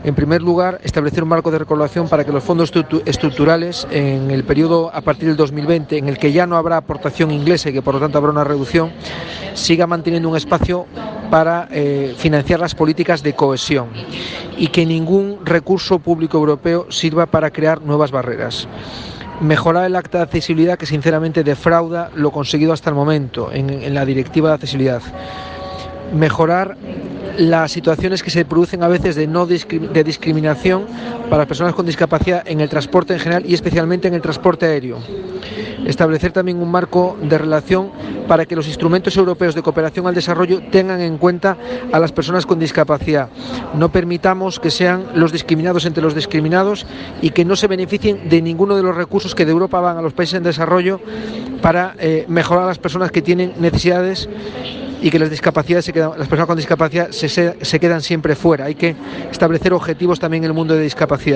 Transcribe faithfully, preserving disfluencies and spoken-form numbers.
En primer lugar, establecer un marco de recaudación para que los fondos estructurales, en el periodo a partir del dos mil veinte, en el que ya no habrá aportación inglesa y que por lo tanto habrá una reducción, siga manteniendo un espacio para eh, financiar las políticas de cohesión y que ningún recurso público europeo sirva para crear nuevas barreras. Mejorar el acta de accesibilidad, que sinceramente defrauda lo conseguido hasta el momento en, en la directiva de accesibilidad. Mejorar las situaciones que se producen a veces de, no discrim de discriminación para las personas con discapacidad en el transporte en general y especialmente en el transporte aéreo. Establecer también un marco de relación para que los instrumentos europeos de cooperación al desarrollo tengan en cuenta a las personas con discapacidad. No permitamos que sean los discriminados entre los discriminados y que no se beneficien de ninguno de los recursos que de Europa van a los países en desarrollo para eh, mejorar a las personas que tienen necesidades y que las discapacidades se quedan, las personas con discapacidad se, se, se quedan siempre fuera. Hay que establecer objetivos también en el mundo de discapacidad.